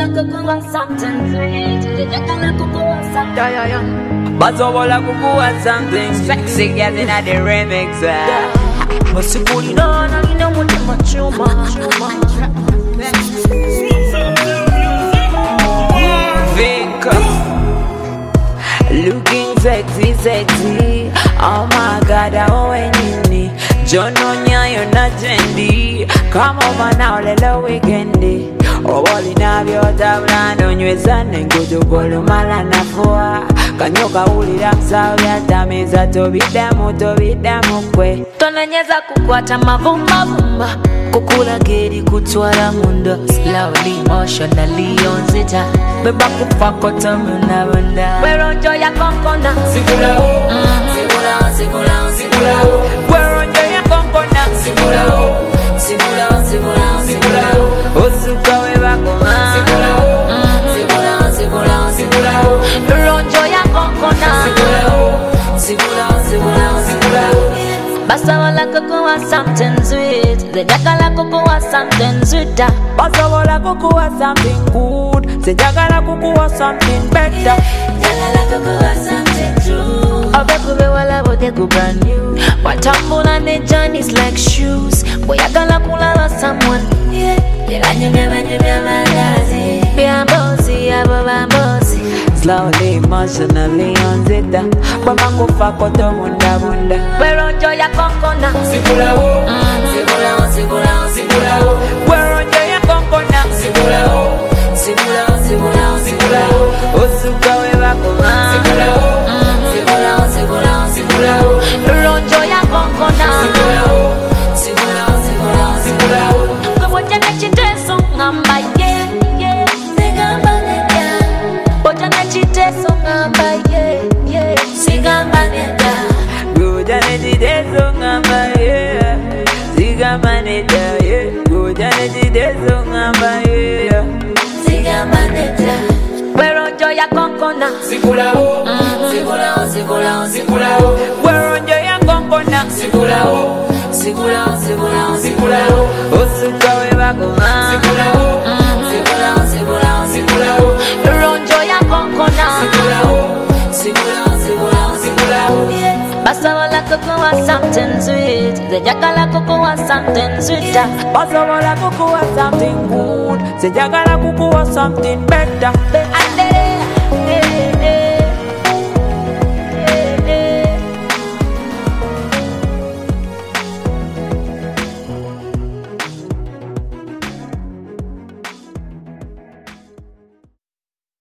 something sweet. Basobola kukuwa something sexy, girl in the remix. Masikulina nina mutima chuma. Looking sexy, sexy. Oh my God, how when you need Jononya, you're not trendy. Come over now, let the weekendi. Oh, all in have your tablan on your son and go to Golumala for. Kanyoka uli ramsa ya tamiza to be demo kwe. Tonanyeza kukwata mavumba vumba. Kukula geri kutwara munda. Slowly, emotionally on zita. Beba kufakota muna bunda. We're on joy ya konkona. Sigula ho, sigula ho. We're on joy ya konkona. Sigula ho, sigula ho. Osuka weba koma. Sigula ho, sigula ho. We're on joy ya konkona. Sigula ho. Basabola kukuwa something sweet. Sejagala kukuwa something sweeter. Basabola kukuwa something good. Sejagala kukuwa something better. Jagala kukuwa something true. Obekube wala bote brand new. Watambula ne journeys like shoes. Boyagala kulala someone. Yaganyumya magazi. Bambozi, bambozi. Slowly, emotionally on zeta. Bamango fakoto munda. We're on joy ya konkona. Sigula ho, sigula ho. We're on joy ya konkona. Sigula ho, sigula ho. Osuka weba koma. Sigula ho, sigula ho. We're on joy ya konkona. Sigula ho, sigula ho. Kaboja na chiteso ngamba yeah. Sigamba neta. Boja na chiteso ngamba yeah. Sigamba neta. Gojane jidezo ngamba yeah. Sigamba neta yeah. Gojane jidezo ngamba yeah. Sigamba neta. We're on joy ya konkona. Sigula ho, sigula ho. We're on joy ya konkona. Sigula ho, sigula ho. Osuka weba koma. Sigula ho, sigula ho. We're on joy ya konkona. Sigula ho, sigula ho. Basabola kukuwa something sweet. Sejagala kukuwa something sweeter. Basabola kukuwa something good. Sejagala kukuwa something better.